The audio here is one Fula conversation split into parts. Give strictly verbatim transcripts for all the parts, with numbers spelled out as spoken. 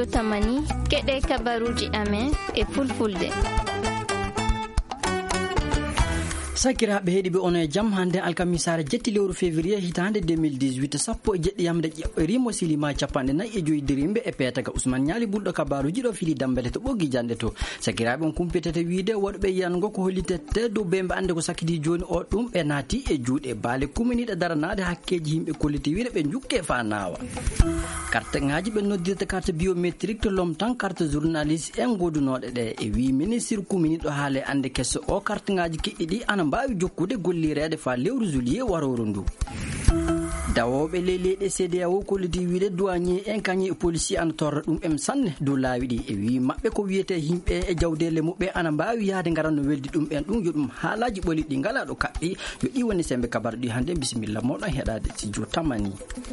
studio tamani keɗe kabaruji amen e fulfulde. sakiraɓe heeɗiɓe ono e jaam hande alkamisare jetti lewru février hitande deux mille dix-huit sappo e jeɗɗi yamde ƴeɓɓerimo silima capanɗe nayyi e joyi dirimɓe e peetaga ousmane ñaali ɓurɗo kabaruji ɗo fili dambele to ɓoggi jande to sakiraɓe on kumpitete wiide woɗɓe yiyango ko hollitette dow bembe ande ko sakidi joni o ɗum ɓe naati e juuɗe baale kuminiɗe daranade hakkeji yimɓe kolliti wiide ɓe jukke fa nawa carte ngaji ɓe noddirta carte biométrique to lomtan carte journaliste en godunoɗe ɗe e wi ministre kuminiɗo haale ande kesso o carte ngaji kiɗɗi ɗi ana mbawi jokkude gollirede fa lewru juillet waroro ndu dawoɓe ley leyɗe C D A O kolliti wiide douanier en kañi e policier ana torra ɗum em sanne dow laawi ɗi e wi mabɓe ko wiyete yimɓe e jawdele muɓɓe ana mbawi yaade garan no weldi ɗum en ɗum yo ɗum haalaji ɓoliɗi ɗi ngala ɗo kaɓɓi yo ɗi woni sembe kabar ɗi hande bisimilla moɗon heɗade studio tamani.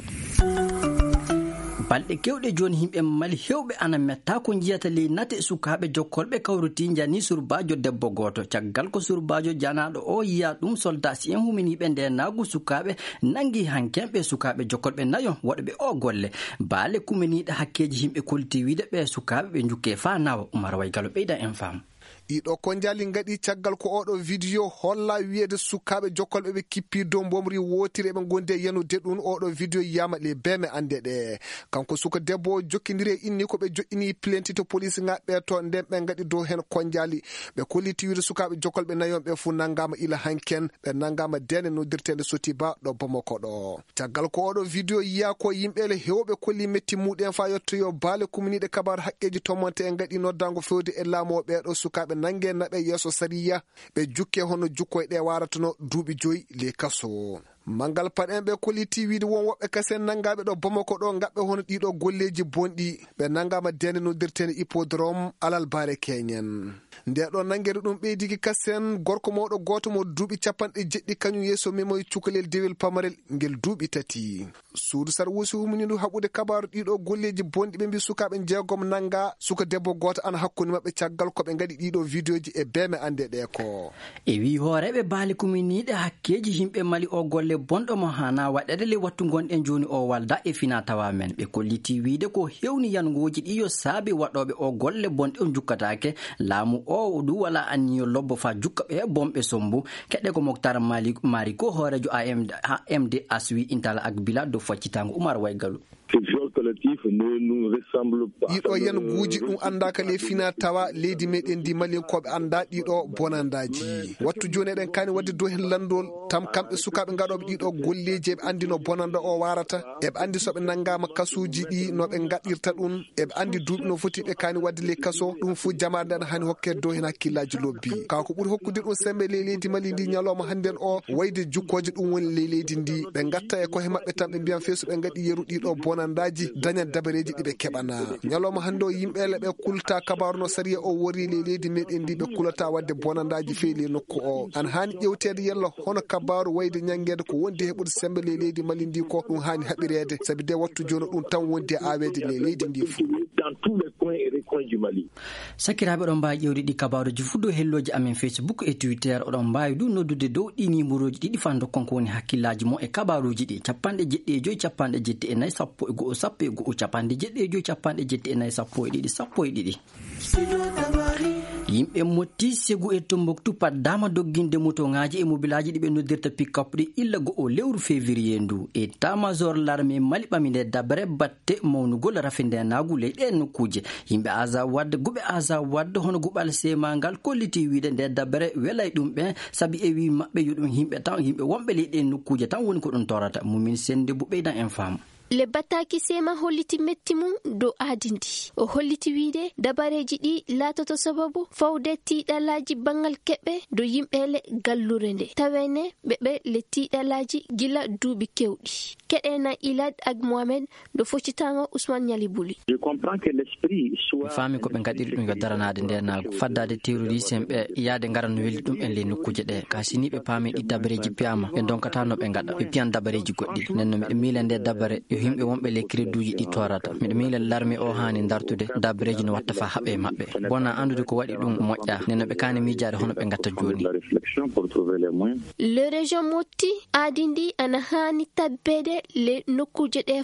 balɗe kewɗe joni yimɓe mali hewɓe ana metta ko jiyata ley nate sukaɓe jokkolɓe kawruti jani surbajo debbo goto caggal ko surbajo janaɗo o yiya ɗum soldat si en huminiɓe nde nagu sukaɓe nangui hankenɓe sukaɓe jokkolɓe nayo waɗɓe o golle baale kuminiɗe hakkeji yimɓe kolti wiide ɓe sukaɓe ɓe jukke fa nawa Oumar Waygalo ɓeyda en fam. ɗiɗo ko jali gaɗi caggal ko oɗo vidéo holla wiyeede sukaɓe jokkolɓe ɓe kippi dow bomri wotiri eɓe gonde yanude ɗum oɗo vidéo yiyama le beme ande ɗe kanko suka debbo o jokkidiri e inni koɓe joƴƴini plainte to police ngaɓe to nden ɓe gaɗi dow hen konjali ɓe kolliti wiide sukaɓe jokkolɓe nayon ɓe fu nangama ila hanken ɓe nangama dene noddirtede soti ba ɗo Bamako ɗo caggal ko oɗo vidéo yiya ko yimɓele hewɓe kolli metti muɗen fa yettoyo baale kuminiɗe kabaru haqqeji tomonte en gaɗi noddango fewde e laamu ɓeɗo sukaɓe nangue naɓe yeeso sariya ɓe jukke hono jukkoye ɗe waratono duuɓi joyi le kaso mangal paɗen ɓe kolliti wiide won woɓɓe kasen nangaɓe ɗo Bamako ɗo gaɓɓe hono ɗiɗo golleji bonɗi ɓe nangama dende noddirtene hippodrome alal baare keñen nde ɗo nanguede ɗum ɓeydiki kasen gorko mawɗo goto mo duuɓi capanɗe jeɗɗi kañum yeeso memoye cukalel dewel pamarel ngel duuɓi tati suudu sar wusi huminidu haɓude kabaru ɗiɗo golleji bonɗi ɓe mbi sukaɓe jeegom nanga suka debbo goto ana hakkude mabɓe caggal koɓe gaɗi ɗiɗo vidéoji e beme ande ɗe ko e wi hooreɓe baali kuminiɗe hakkeji yimɓe mali o golle bonɗo mo hana waɗede le wattu gonɗen joni o walda e fina tawa men ɓe kolliti wiide ko hewni yangoji ɗi yo saabi waɗoɓe o golle bonɗe o jukkatake laamu o ɗum wala anniyo lobbo fa jukkaɓe bomɓe sombu keɗɗe ko Moktar Mali mari ko hoorejo A M D aswi intala ak bila do faccitango Oumar Waygalo. ɗiɗo yen guuji ɗum andaka le fina tawa leydi meɗen ndi malinkoɓe anda ɗiɗo bonandaji wattu joni eɗen kani wadde dow hen landol tam kamɓe sukaɓe gaɗoɓe ɗiɗo golleji eɓe andi no bonanda o warata eɓe andi soɓe nangama kasuji ɗi noɓe gaɗirta ɗum eɓe andi duuɓi no foti ɓe kani wadde le kaso ɗum fu jamade an hani hokke dow hen hakkillaji lobbi kako ɓuuri hokkude ɗum sembe le leydi mali ndi ñalawma hannden o wayde jukkoje ɗum woni le leydi ndi ɓe gatta e koye mabɓe tan ɓe mbiyan feeso ɓe gaɗi yeru ɗiɗo bonandaji dañat dabareji ɗiɓe keɓana ñalawma hande o yimɓele ɓe kulta kabaru no sariya o wori le leydi meɗen ndi ɓe kulata wadde bonandaji feeli nokku o an hani ƴewtede yalla hono kabaru wayde ñanguede ko wondi heɓude sembe le leydi mali ndi ko ɗum hani haɓirede saabi de wattu joni ɗum tan wondi awede le leydi ndi fu sakiraɓe oɗon mbawi ƴewde ɗi kabaruji fu dow helloji amen Facebook e Twitter oɗon mbawi du noddude dow ɗi numéroji ɗiɗi fa dokkon ko woni hakkillaji mo e kabaruji ɗi capanɗe jeɗɗi e joyi capanɗe jetti e nayyi sappo e go'o sappo e go'o capanɗe jeɗɗi e joyi capanɗe jetti e nayyi sappo e ɗiɗi sappo e ɗiɗi yimɓe motti Segu e Tombouctou paddama dogginde moto ngaji e mobilaji ɗiɓe noddirta pick-up ɗi illa go'o lewru février ndu e tamajor l'armée mali ɓaminde dabre batte mawnugol rafinde nagu leyɗe nokkuje yimɓe Azawad wadde guɓe Azawad hono guɓal sema ngal kolliti wiide nde dabre welay ɗum ɓen saabi e wi mabɓe yo ɗum yimɓe tan yimɓe wonɓe leyɗe nokkuje tan woni ko ɗum torata mumin sende bu ɓeydan en fam. le battaki sema holliti metti mum dow aadindi o holliti wiide dabareji ɗi laatoto sababu fawde tiiɗalaji bangal keɓɓe do yimɓele gallure nde tawene ɓeɓe le tiiɗalaji gila duuɓi kewɗi keɗena Ilad ak Mohamed do foccitanga Ousmane Ñali Buli. mi faami ko ɓe gaɗiri ɗum yo daranade nder nago faddade terroriste en ɓe yaade ngaran no weldi ɗum en le nokkuje ɗe ka sini ɓe paami ɗi dabareji piyama ɓe donkata no ɓe gaɗa ɓe piyan dabareji goɗɗi nden no miɗo miila nde dabare yo yimɓe wonɓe le créduji ɗi torata miɗo miila l'armée o hani dartude dabareji no watta fa haɓe mabɓe bona andude ko waɗi ɗum moƴƴa nden no ɓe kani miijade hono ɓe gatta joni. le région motti aadindi ana hani tabbede le nokkuje ɗe fu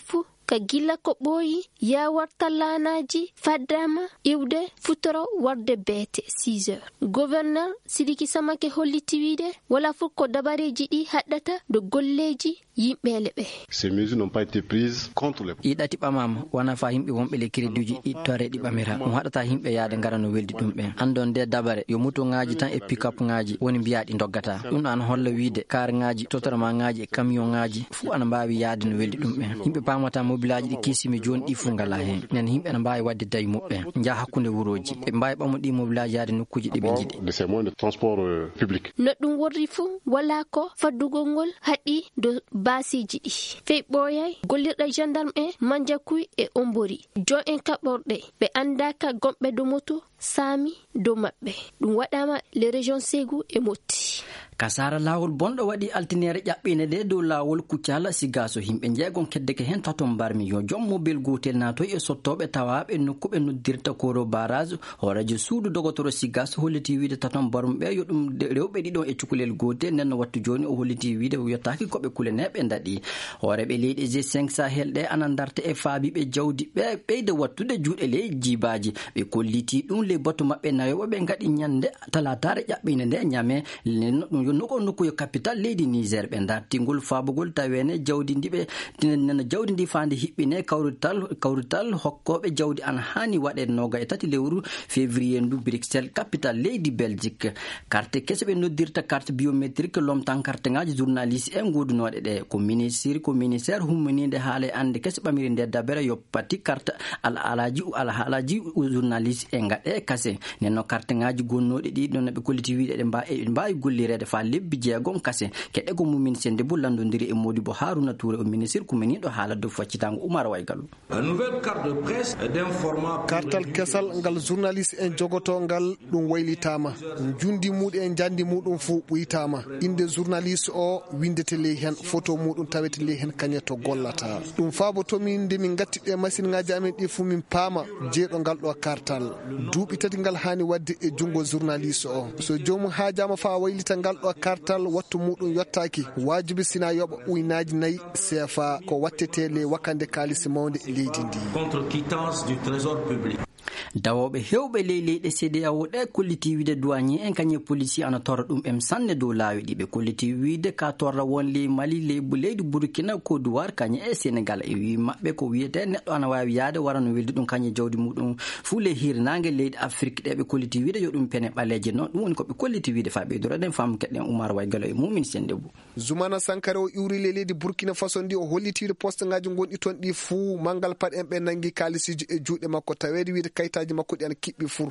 ka gilla ko ɓooyi ya warta laanaji faddama iwde futoro warde beete six heures. Gouverneur Sidiki Samake holliti wiide wala fu ko dabareji ɗi haɗɗata do golleji yimɓele ɓe. Ces mesures n'ont pas été prises contre les ɗiɗati ɓamama wona fa yimɓe wonɓe le crédit ji tore ɗi ɓamira ɗum haɗata yimɓe yaade ngara no weldi ɗum ɓen andon nde dabare yo muto ngaji tan e pick-up ngaji woni mbiyaɗi doggata ɗum ɗo an holla wiide car ngaji totorama ngaji e camion ngaji fu ana mbawi yaade no weldi ɗum ɓen yimɓe pamata mobilaji ɗi kisimi joni ɗi fu ngala hen nen yimɓe ana mbawi wadde dayi muɓɓe jaa hakkude wuroji ɓe mbawi ɓamo ɗi mobilaji yaade nokkuji ɗi ɓe jiiɗi de ces moyens de transport euh, public. No ɗum worri fu wala ko faddugol ngol haɗi do basiji ɗi fey ɓooyay gollirɗe gendarme en manjakuy e ombori jo en kaɓorɗe ɓe andaka gomɓe do moto saami dow maɓɓe ɗum waɗama les régions Ségou e Moti. kasara lawol bonɗo waɗi altinere ƴaɓɓine de dow lawol Kucala Sigaso himɓe jeegon keddeke hen taton barmi yo joom mobile gotel natoy e sottoɓe tawaɓe nokkuɓe noddirta koro barage horajo suudu dogotoro Sigaso holliti wiide taton barmɓe yo ɗum rewɓe ɗiɗon e cukalel gotel nden no wattu joni o holliti wiide yottaki koɓe kuleneɓe daɗi hooreɓe leydi G cinq Sahel ɗe ana darta e faabiɓe jawdi ɓe ɓeyde wattude juuɗe ley jibaji ɓe kolliti ɗum le batu maɓɓe nayoɓe ɓe gaɗi ñande talatare ƴaɓɓine nde ñame yo noko nokku yo capital leydi Niger ɓe dartingol faabugol tawene jawdi ndi ɓe nana jawdi ndi fande hiɓɓine kawrital kawrital hokkoɓe jawdi an hani waɗe noga e tati lewru février ndu Bruxelles capital leydi Belgique carte kese ɓe noddirta carte biométrique lomtan carte ngaji journaliste en godunoɗe ɗe ko ministre ko ministére humminide haala ande kese ɓamiri nde dabere yo pati carte ala alaji ala haalaji journaliste en gaɗe kase nenno carte ngaji gonnoɗe ɗi ɗon ɓe kolliti wiide ɗe mbawi mbawi gollirede fa lebbi jeegom kase keɗe ko mumin sende bo landodiri e Modibo Haruna Touré o ministre ko miniɗo haala dow faccitango Oumar Waygallo. Nouvelle carte de presse d'information kartal kesal ngal journaliste en jogoto ngal ɗum waylitama jundi muɗum en jandi muɗum fu ɓuytama inde journaliste o windete ley hen photo muɗum tawete ley hen kañe to gollata ɗum faabo tomin nde min gatti ɗe machine ngaji amen ɗi fu min paama jeeɗo ngal ɗo kartal duuɓi tati ngal hani wadde e jungo journaliste o so jomum haajama fa waylita ngal ɗo kartal wattu muɗum yottaki wajibi sina yoɓa uynaji nayyi C F A ko wattete le wakande kalisi mawde leydi ndi contre quittance du trésor public. dawoɓe hewɓe ley leyɗe C D A O ɗe kolliti wiide douanier en kañe policier ana torra ɗum em sanne dow laawi ɗi ɓe kolliti wiide ka torra won ley Mali ley leydi Burkina Côte d'Ivoire kañe e Sénégal e wi maɓɓe ko wiyete neɗɗo ana wawi yaade wara no weldi ɗum kañe jawdi muɗum fuu ley hirnangue leydi Afrique ɗe ɓe kolliti wiide yo ɗum pene ɓaleje noon ɗum woni koɓe kolliti wiide fa ɓeydoroɗen fam keɗen Oumar Waygallo e mumin sende bo Zoumana Sankare o iwri le leydi Burkina Faso ndi o hollitide poste ngaji gonɗi toon ɗi fuu mangal pat en ɓe nangi kalisiji e juuɗe makko tawede wiide kayitaji makko ɗi ana kiɓɓi fur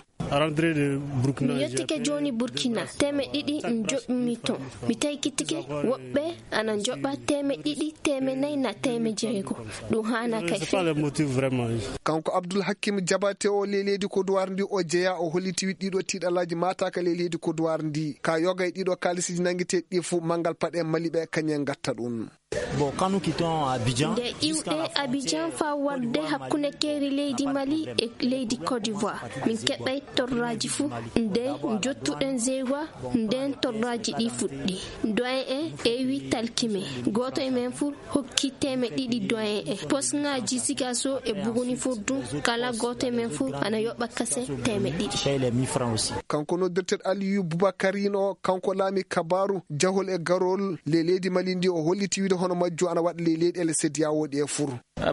mi yettike joni Burkina teme ɗiɗi joɓmi ton mi tawi kittike woɓɓe ana joɓa teme ɗiɗi teme nayyi na teme jeego ɗum hana kay kanko Abdoul Hakim Diabaté o le leydi Côte d'Ivoire ndi o jeeya o holliti wiide ɗiɗo tiiɗalaji mataka le leydi Côte d'Ivoire ndi ka yoga e ɗiɗo kalisiji nanguiteɗi ɗi fuu mangal pat en Mali ɓe kañen gatta ɗum Bon, quand nous quittons Abidjan, nde iwɗe Abidjan fa warde hakkunde keeri leydi Mali e leydi Côte d'Ivoire min keɓɓay torraji fuu nde jottuɗen zewa nden torraji ɗi fuɗɗi doyen en ewi talkime goto e men fuu hokki teme ɗiɗi doyen en posgaji Sigaso e Buguni Furdun kala goto e men fuu ana yoɓa kase teme ɗiɗi kanko noddirteɗo Aliyu Boubacarino kanko laami kabaru jahol e garol le leydi Mali ndi o holliti wiide hono majjo ana waɗa le leyɗele C D A O ɗe fur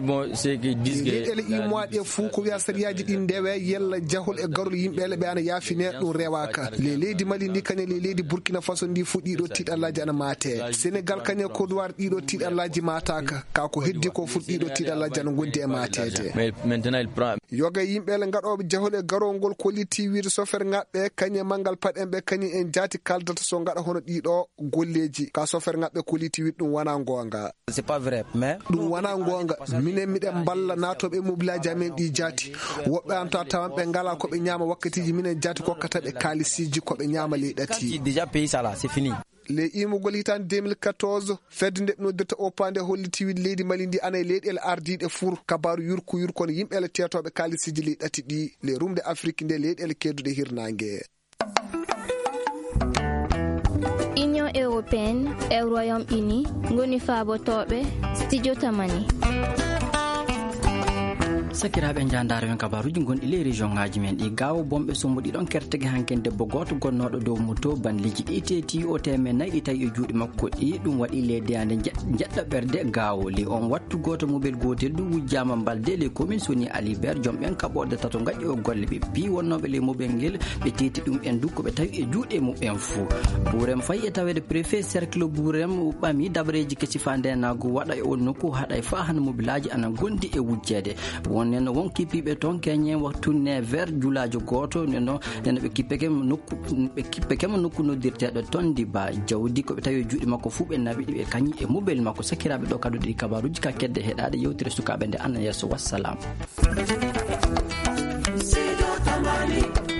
leyɗele imoa ɗe fuu ko wiya sariyaji ɗi ndewe yella jahol e garol yimɓele ɓe ana yaafine ɗum rewaka le leydi Mali ndi kañe le leydi Burkina Faso ndi fu ɗiɗo tiiɗallaji ana maate Sénégal kañe Côte d'Ivoire ɗiɗo tiiɗallaji mataka ka ko heddi ko fu ɗiɗo tiiɗallaji ana gondi e matede yoga yimɓele gaɗoɓe jahol e garol ngol kolliti wiide chauffeur ŋaɓɓe kañe mangal pat en ɓe kañi en jaati kaldata so gaɗa hono ɗiɗo golleji ka chauffeur ŋaɓɓe kolliti wiide ɗum wona gonga ɗum wona gonga minen miɗen balla natoɓe mobilaji amen ɗi jaati woɓɓe anta tawan ɓe ngala koɓe ñama wakkatiji minen jaati kokkataɓe kalisiji koɓe ñama ley ɗati le imugol hitande deux mille quatorze fedde nde noddirta opande holliti wiide leydi Mali ndi ana e leyɗele ardiɗe fur kabaru yurku yurkono yimɓele tetoɓe kalisiji ley ɗati ɗi le rumde Afrique nde leyɗele kedduɗe hirnangue Union européenne e Royaume-Uni ngoni faabotoɓe studio tamani sakiraɓe jandare men kabaruji gonɗi le région ngaji men ɗi gawo bomɓe sombuɗi ɗon kertege hanken debbo goto gonnoɗo dow moto bandiji ɗi teti o temen nayyi ɗi tawi e juuɗe makko ɗi ɗum waɗi leedeyande jeɗɗa ɓerde gawo li on wattu goto mobile gotel ɗum wujjama balde les communes soni alibert joomɓen kaɓorde tato gaɗi o golle ɓe pi wonnoɓe le mobile ngel ɓe teti ɗum en du koɓe tawi e juuɗe muɓen fou ɓuurem fayi e tawede préfet cercle ɓuurem ɓami dabreji kesi fa ndenago waɗa e on nokku haɗa e fa han mobilaji ana gondi e wujjede wonnen won kippiɓe toon keñen wattunne vers julajo goto neno neno ɓe kippeke nokku ɓe kippekemo nokku noddirteɗo toon diba jawdi koɓe tawi e juuɗe makko fuu ɓe naɓi ɗi ɓe kañi e mobile makko sakiraɓe ɗo kadu ɗi kabaruji ka kedde heɗade yewtire sukaɓe nde anna yesso wassalam.